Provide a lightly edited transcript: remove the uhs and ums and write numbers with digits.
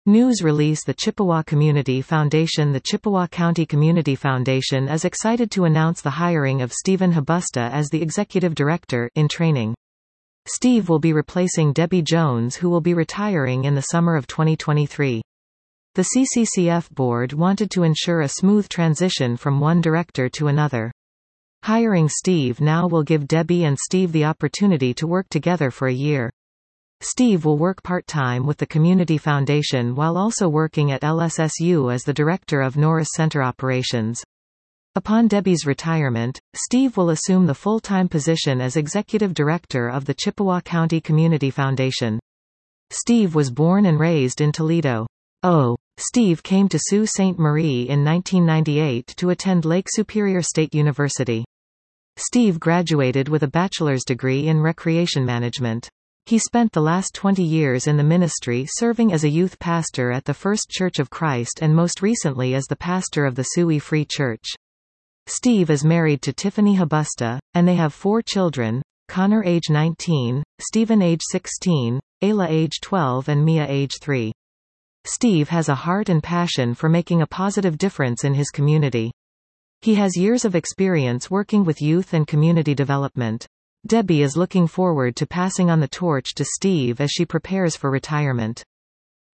News release. The Chippewa Community Foundation. The Chippewa County Community Foundation is excited to announce the hiring of Stephen Habusta as the Executive Director, in training. Steve will be replacing Debbie Jones, who will be retiring in the summer of 2023. The CCCF board wanted to ensure a smooth transition from one director to another. Hiring Steve now will give Debbie and Steve the opportunity to work together for a year. Steve will work part-time with the Community Foundation while also working at LSSU as the director of Norris Center operations. Upon Debbie's retirement, Steve will assume the full-time position as executive director of the Chippewa County Community Foundation. Steve was born and raised in Toledo. Steve came to Sault Ste. Marie in 1998 to attend Lake Superior State University. Steve graduated with a bachelor's degree in recreation management. He spent the last 20 years in the ministry serving as a youth pastor at the First Church of Christ and most recently as the pastor of the Sioux Free Church. Steve is married to Tiffany Habusta, and they have 4 children, Connor age 19, Stephen age 16, Ayla age 12 and Mia age 3. Steve has a heart and passion for making a positive difference in his community. He has years of experience working with youth and community development. Debbie is looking forward to passing on the torch to Steve as she prepares for retirement.